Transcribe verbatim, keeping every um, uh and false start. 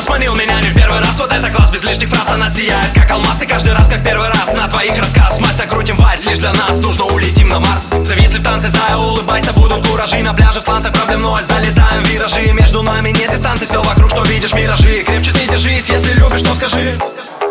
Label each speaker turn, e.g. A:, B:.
A: нас манил меня не в первый раз. Вот это класс, без лишних фраз она сияет, как алмаз. И каждый раз, как первый раз, на твоих рассказ. Мастер, крутим вальс, лишь для нас нужно улетим на Марс. Зависли в танце, знаю, улыбайся, будут куражи. На пляже в сланцах проблем ноль, залетаем в виражи. Между нами нет дистанции, все вокруг, что видишь, миражи. Крепче ты держись, если любишь, то скажи.